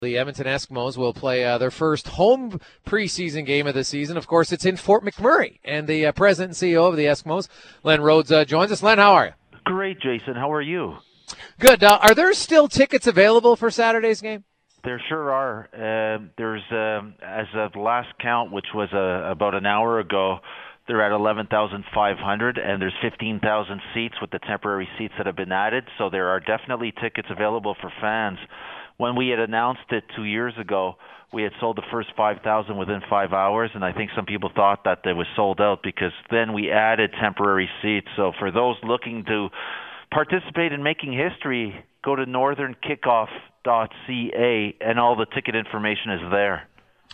The Edmonton Eskimos will play their first home preseason game of the season. Of course, it's in Fort McMurray. And the president and CEO of the Eskimos, Len Rhodes, joins us. Len, how are you? Great, Jason. How are you? Good. Are there still tickets available for Saturday's game? There sure are. There's, as of the last count, which was about an hour ago, they're at 11,500, and there's 15,000 seats with the temporary seats that have been added. So there are definitely tickets available for fans. When we had announced it 2 years ago, we had sold the first 5,000 within 5 hours, and I think some people thought that they was sold out because then we added temporary seats. So for those looking to participate in making history, go to northernkickoff.ca, and all the ticket information is there.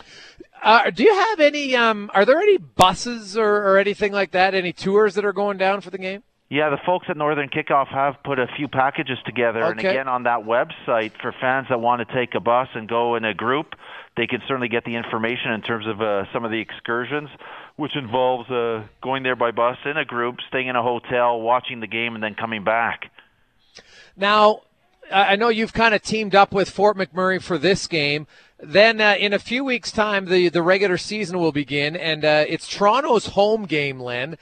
Do you have any, are there any buses or anything like that, any tours that are going down for the game? Yeah, the folks at Northern Kickoff have put a few packages together. Okay. And again, on that website, for fans that want to take a bus and go in a group, they can certainly get the information in terms of some of the excursions, which involves going there by bus in a group, staying in a hotel, watching the game, and then coming back. Now, I know you've kind of teamed up with Fort McMurray for this game. Then in a few weeks' time, the regular season will begin, and it's Toronto's home game, Len.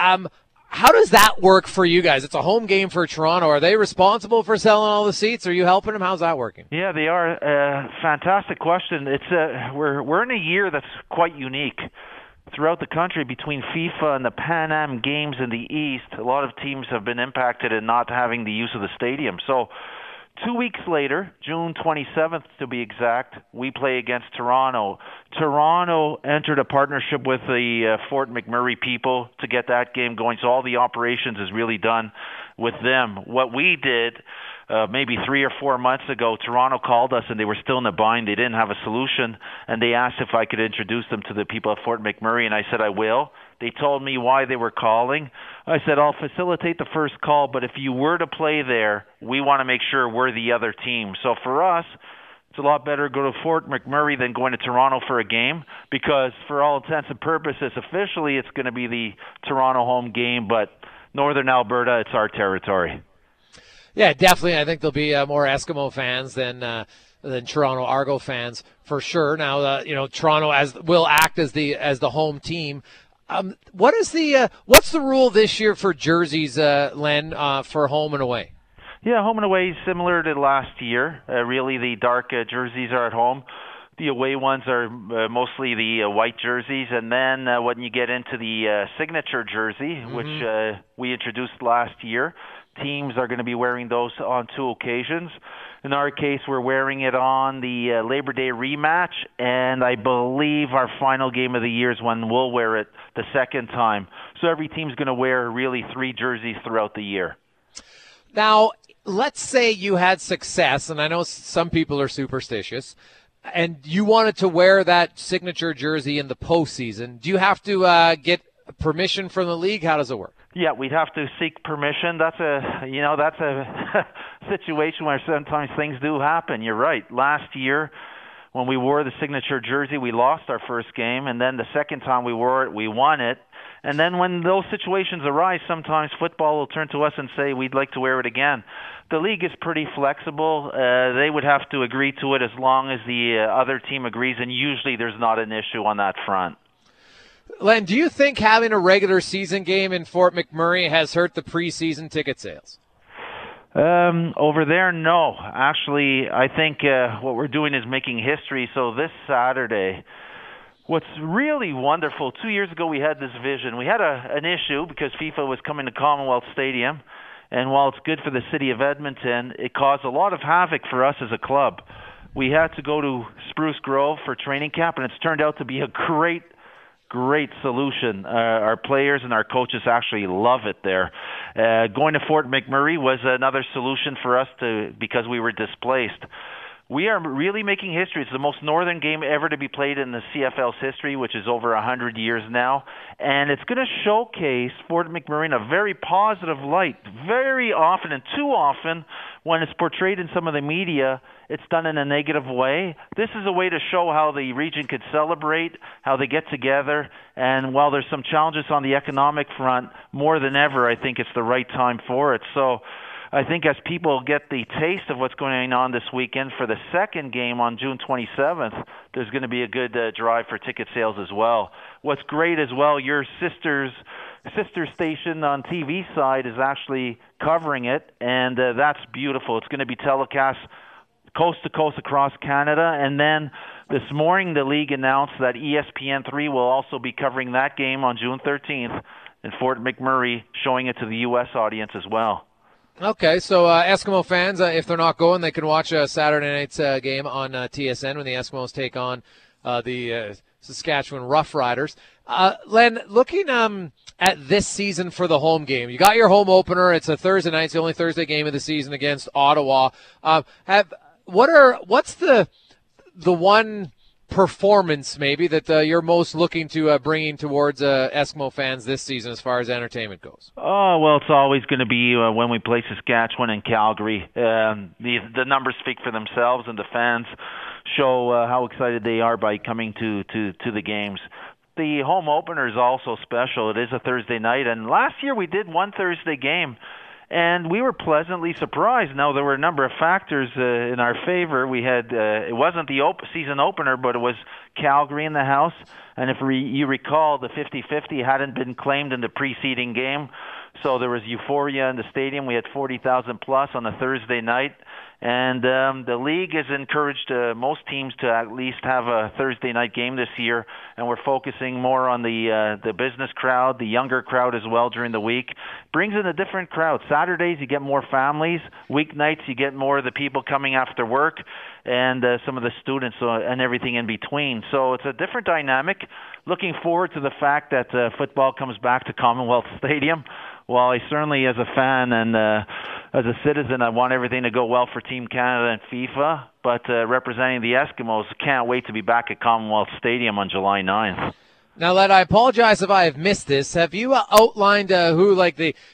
How does that work for you guys? It's a home game for Toronto. Are they responsible for selling all the seats? Are you helping them? How's that working? Yeah, they are. Fantastic question. It's we're in a year that's quite unique. Throughout the country, between FIFA and the Pan Am Games in the East, a lot of teams have been impacted in not having the use of the stadium. So 2 weeks later, June 27th to be exact, we play against Toronto. Toronto entered a partnership with the Fort McMurray people to get that game going, so all the operations is really done with them. What we did maybe 3 or 4 months ago, Toronto called us and they were still in a bind. They didn't have a solution, and they asked if I could introduce them to the people at Fort McMurray, and I said I will. They told me why they were calling. I said, I'll facilitate the first call, but if you were to play there, we want to make sure we're the other team. So for us, it's a lot better to go to Fort McMurray than going to Toronto for a game because for all intents and purposes, officially it's going to be the Toronto home game, but Northern Alberta, it's our territory. Yeah, definitely. I think there'll be more Eskimo fans than Toronto Argo fans for sure. Now, Toronto will act as the home team. What's the rule this year for jerseys, Len, for home and away? Yeah, home and away is similar to last year. Really, the dark jerseys are at home. The away ones are mostly the white jerseys. And then when you get into the signature jersey, which we introduced last year, teams are going to be wearing those on 2 occasions. In our case, we're wearing it on the Labor Day rematch, and I believe our final game of the year is when we'll wear it the second time. So every team's going to wear really 3 jerseys throughout the year. Now, let's say you had success, and I know some people are superstitious, and you wanted to wear that signature jersey in the postseason. Do you have to get permission from the league? How does it work? Yeah, we'd have to seek permission. That's a situation where sometimes things do happen. You're right. Last year, when we wore the signature jersey, we lost our first game, and then the second time we wore it, we won it. And then when those situations arise, sometimes football will turn to us and say, we'd like to wear it again. The league is pretty flexible. They would have to agree to it as long as the other team agrees, and usually there's not an issue on that front. Len, do you think having a regular season game in Fort McMurray has hurt the preseason ticket sales? Over there, no. Actually, I think what we're doing is making history. So this Saturday, what's really wonderful, 2 years ago we had this vision. We had an issue because FIFA was coming to Commonwealth Stadium, and while it's good for the city of Edmonton, it caused a lot of havoc for us as a club. We had to go to Spruce Grove for training camp, and it's turned out to be a great solution. Our players and our coaches actually love it there. Going to Fort McMurray was another solution for us because we were displaced. We are really making history. It's the most northern game ever to be played in the CFL's history, which is over 100 years now. And it's going to showcase Fort McMurray in a very positive light. Very often, and too often, when it's portrayed in some of the media, it's done in a negative way. This is a way to show how the region could celebrate, how they get together. And while there's some challenges on the economic front, more than ever, I think it's the right time for it. So I think as people get the taste of what's going on this weekend for the second game on June 27th, there's going to be a good drive for ticket sales as well. What's great as well, your sister station on TV side is actually covering it, and that's beautiful. It's going to be telecast coast to coast across Canada, and then this morning the league announced that ESPN3 will also be covering that game on June 13th in Fort McMurray, showing it to the U.S. audience as well. Okay, so Eskimo fans, if they're not going, they can watch Saturday night's game on TSN when the Eskimos take on the Saskatchewan Roughriders. Len, looking at this season for the home game, you got your home opener. It's a Thursday night. It's the only Thursday game of the season against Ottawa. What's the one performance maybe that you're most looking to bringing towards Eskimo fans this season as far as entertainment goes? Oh, well, it's always going to be when we play Saskatchewan and Calgary. The numbers speak for themselves, and the fans show how excited they are by coming to the games. The home opener is also special. It is a Thursday night, and last year we did one Thursday game, and we were pleasantly surprised. Now, there were a number of factors in our favor. We had it wasn't the season opener, but it was Calgary in the house. And if you recall, the 50-50 hadn't been claimed in the preceding game, so there was euphoria in the stadium. We had 40,000 plus on a Thursday night. And the league has encouraged most teams to at least have a Thursday night game this year, and we're focusing more on the business crowd, the younger crowd as well during the week. Brings in a different crowd. Saturdays you get more families. Weeknights you get more of the people coming after work, and some of the students and everything in between. So it's a different dynamic. Looking forward to the fact that football comes back to Commonwealth Stadium. Well, I certainly, as a fan and as a citizen, I want everything to go well for Team Canada and FIFA. But representing the Eskimos, can't wait to be back at Commonwealth Stadium on July 9th. Now, Led, I apologize if I have missed this. Have you outlined who, like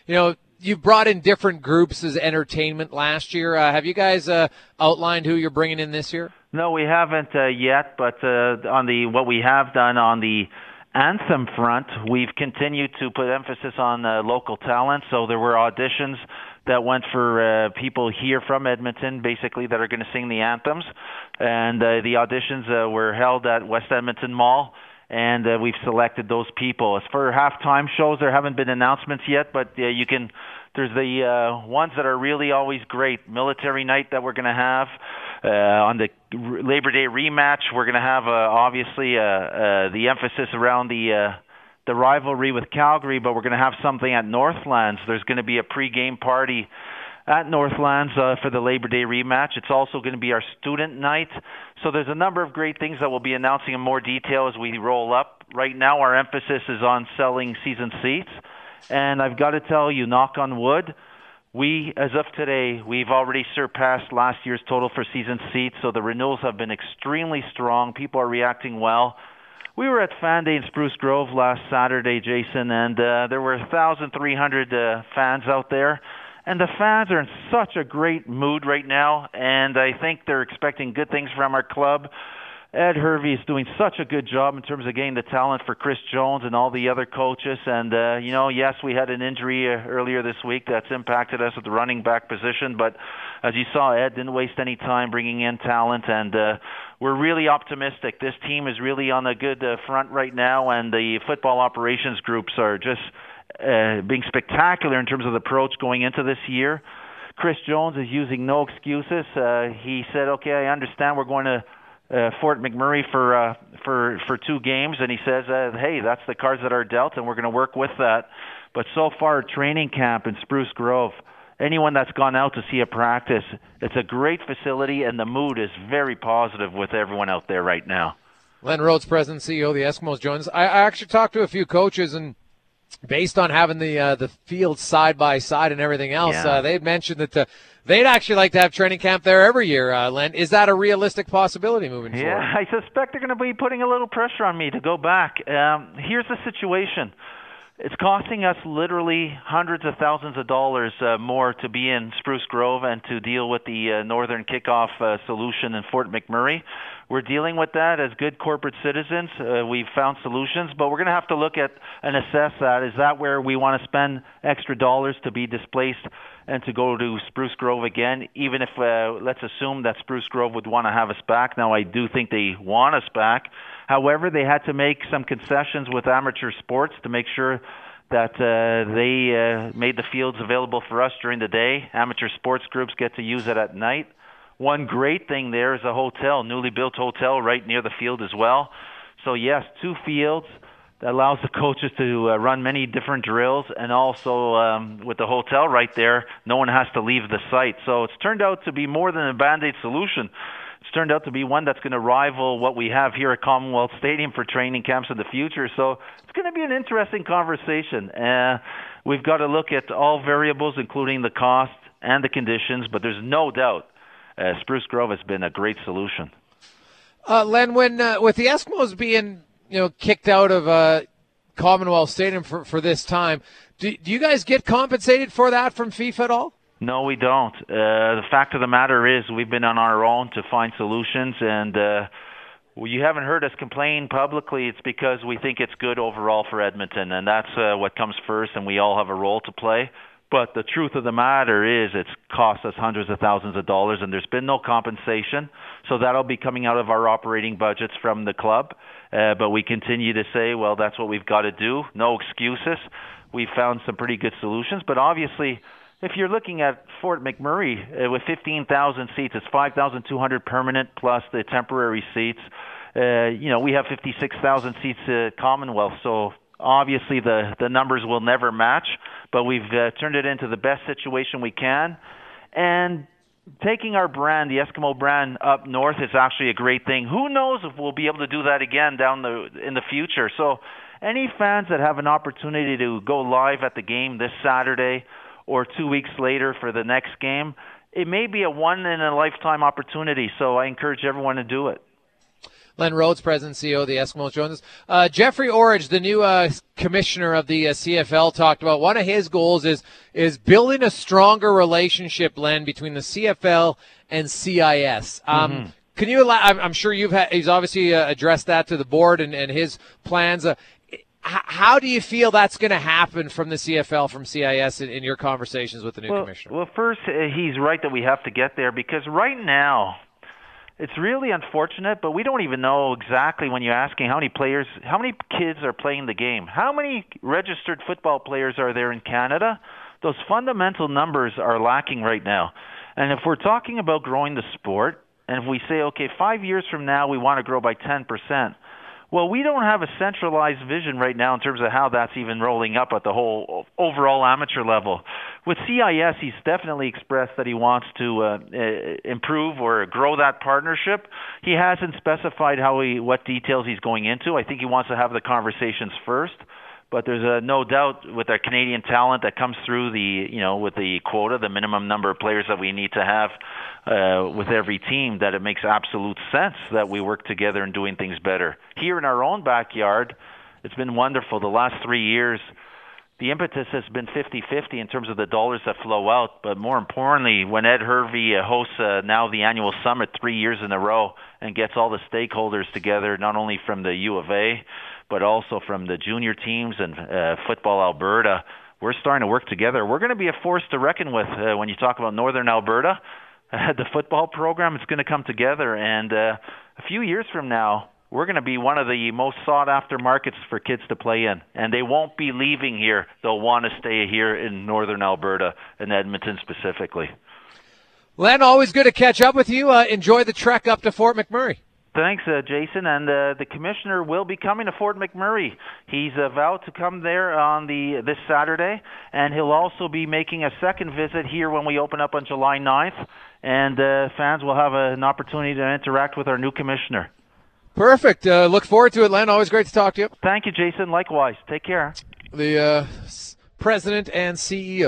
you brought in different groups as entertainment last year. Have you guys outlined who you're bringing in this year? No, we haven't yet. But on what we have done on the anthem front, we've continued to put emphasis on local talent. So there were auditions that went for people here from Edmonton, basically, that are going to sing the anthems. And the auditions were held at West Edmonton Mall, and we've selected those people. As for halftime shows, there haven't been announcements yet, but there's the ones that are really always great. Military Night that we're going to have. On the Labor Day rematch, we're going to have obviously the emphasis around the rivalry with Calgary, but we're going to have something at Northlands. There's going to be a pre-game party at Northlands for the Labor Day rematch. It's also going to be our student night. So there's a number of great things that we'll be announcing in more detail as we roll up. Right now, our emphasis is on selling season seats. And I've got to tell you, knock on wood, as of today, we've already surpassed last year's total for season seats, so the renewals have been extremely strong. People are reacting well. We were at Fan Day in Spruce Grove last Saturday, Jason, and there were 1,300 fans out there. And the fans are in such a great mood right now, and I think they're expecting good things from our club. Ed Hervey is doing such a good job in terms of getting the talent for Chris Jones and all the other coaches. And, yes, we had an injury earlier this week that's impacted us at the running back position. But as you saw, Ed didn't waste any time bringing in talent. And we're really optimistic. This team is really on a good front right now. And the football operations groups are just being spectacular in terms of the approach going into this year. Chris Jones is using no excuses. He said, okay, I understand we're going to Fort McMurray for 2 games, and he says, hey, that's the cards that are dealt, and we're going to work with that. But so far, training camp in Spruce Grove, anyone that's gone out to see a practice, it's a great facility, and the mood is very positive with everyone out there right now. Len Rhodes, President and CEO of the Eskimos, joins us. I actually talked to a few coaches, and based on having the field side by side and everything else, they'd mentioned that they'd actually like to have training camp there every year, Len. Is that a realistic possibility moving forward? Yeah, I suspect they're going to be putting a little pressure on me to go back. Here's the situation. It's costing us literally hundreds of thousands of dollars more to be in Spruce Grove and to deal with the Northern Kickoff solution in Fort McMurray. We're dealing with that as good corporate citizens. We've found solutions, but we're going to have to look at and assess that. Is that where we want to spend extra dollars to be displaced and to go to Spruce Grove again, even if, let's assume that Spruce Grove would want to have us back. Now, I do think they want us back. However, they had to make some concessions with amateur sports to make sure that they made the fields available for us during the day. Amateur sports groups get to use it at night. One great thing there is a hotel, newly built hotel right near the field as well. So, yes, 2 fields. That allows the coaches to run many different drills, and also with the hotel right there, no one has to leave the site. So it's turned out to be more than a Band-Aid solution. It's turned out to be one that's going to rival what we have here at Commonwealth Stadium for training camps in the future. So it's going to be an interesting conversation. We've got to look at all variables, including the cost and the conditions, but there's no doubt Spruce Grove has been a great solution. Len, when with the Eskimos being kicked out of Commonwealth Stadium for this time, do you guys get compensated for that from FIFA at all? No, we don't. The fact of the matter is we've been on our own to find solutions, and you haven't heard us complain publicly. It's because we think it's good overall for Edmonton, and that's what comes first, and we all have a role to play. But the truth of the matter is it's cost us hundreds of thousands of dollars, and there's been no compensation. So that'll be coming out of our operating budgets from the club. But we continue to say, well, that's what we've got to do. No excuses. We've found some pretty good solutions. But obviously, if you're looking at Fort McMurray with 15,000 seats, it's 5,200 permanent plus the temporary seats. We have 56,000 seats at Commonwealth. So obviously the numbers will never match, but we've turned it into the best situation we can. And taking our brand, the Eskimo brand, up north is actually a great thing. Who knows if we'll be able to do that again in the future. So any fans that have an opportunity to go live at the game this Saturday or 2 weeks later for the next game, it may be a one-in-a-lifetime opportunity. So I encourage everyone to do it. Len Rhodes, President and CEO of the Eskimos, joins us. Jeffrey Orridge, the new commissioner of the CFL, talked about one of his goals is building a stronger relationship, Len, between the CFL and CIS. Can you? I'm sure he's obviously addressed that to the board and his plans. How do you feel that's going to happen from the CFL, from CIS, in your conversations with the new commissioner? Well, first, he's right that we have to get there, because right now, it's really unfortunate, but we don't even know exactly, when you're asking how many kids are playing the game. How many registered football players are there in Canada? Those fundamental numbers are lacking right now. And if we're talking about growing the sport, and if we say, okay, 5 years from now we want to grow by 10%, well, we don't have a centralized vision right now in terms of how that's even rolling up at the whole overall amateur level. With CIS, he's definitely expressed that he wants to improve or grow that partnership. He hasn't specified what details he's going into. I think he wants to have the conversations first. But there's no doubt with our Canadian talent that comes through with the quota, the minimum number of players that we need to have with every team, that it makes absolute sense that we work together in doing things better. Here in our own backyard, it's been wonderful. The last 3 years, the impetus has been 50-50 in terms of the dollars that flow out. But more importantly, when Ed Hervey hosts now the annual summit 3 years in a row and gets all the stakeholders together, not only from the U of A, but also from the junior teams and Football Alberta, we're starting to work together. We're going to be a force to reckon with when you talk about Northern Alberta. The football program is going to come together, and a few years from now, we're going to be one of the most sought-after markets for kids to play in, and they won't be leaving here. They'll want to stay here in Northern Alberta, and Edmonton specifically. Len, always good to catch up with you. Enjoy the trek up to Fort McMurray. Thanks, Jason. And the commissioner will be coming to Fort McMurray. He's vowed to come there on this Saturday, and he'll also be making a second visit here when we open up on July 9th, and fans will have an opportunity to interact with our new commissioner. Perfect. Look forward to it, Len. Always great to talk to you. Thank you, Jason. Likewise. Take care. The president and CEO